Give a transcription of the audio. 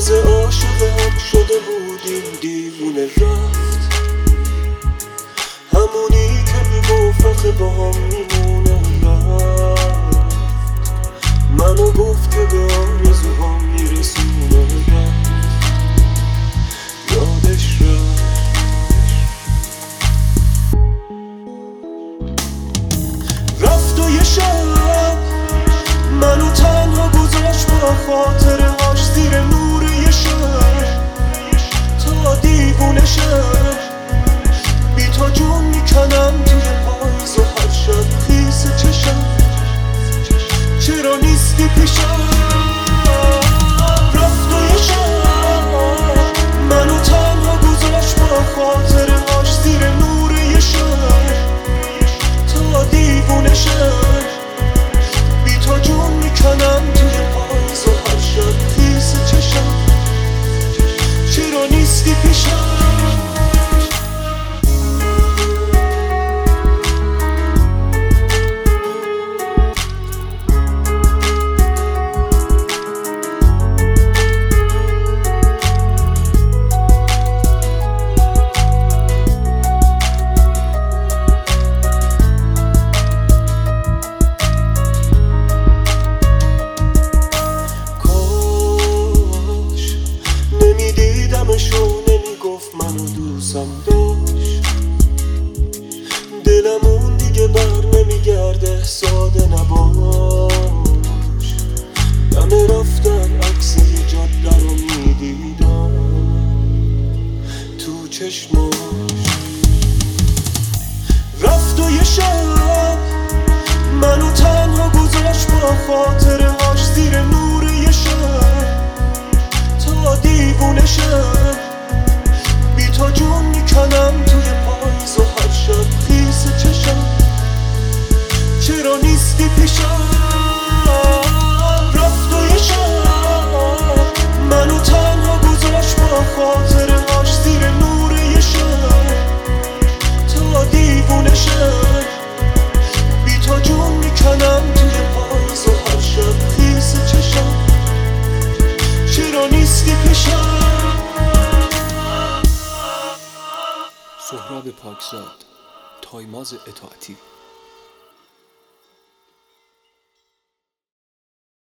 تازه عاشق هم شده بودیم، دیوونه رفت. همونی که میگفت آخه با هم میمونه رفت. منو گفت که به آرزوهام میرسونه رفت. یادش رفت و یه شب منو تنها گذاشت با خاطره هاش زیر نور یه شب تا دیوونه شب. بی تو جون میکنم توی پاییز و هر شب خیس چشم چرا نیستی پیشم. رفت و یه شب منو تنها گذاشت با خاطره هاش زیر نور یه شب تا دیوونه شب. بی تو جون میکنم توی پاییز و هر شب خیس چشم چرا نیستی پیشم. نمیدیدمشو نمیگفت منو دوستم داشت. دلمون دیگه بر نمیگرده ساده نباش. همه رفتن عکس یه جاده رو میدیدم تو چشماش. رفت و یه شب منو تنها گذاشت با خاطره هاش زیر نور یه شب تا دیوونه شب. بی تو جون میکنم توی پاییز و هر شب خیس چشم چرا نیستی پیشم. رفت و یه شب منو تنها گذاشت با خاطره هاش زیر نور یه شب تا دیوونه شب. بی تو جون میکنم توی پاییز و هر شب خیس چشم چرا نیستی پیشم. سهراب پاکزاد، تایماز اطاعتی.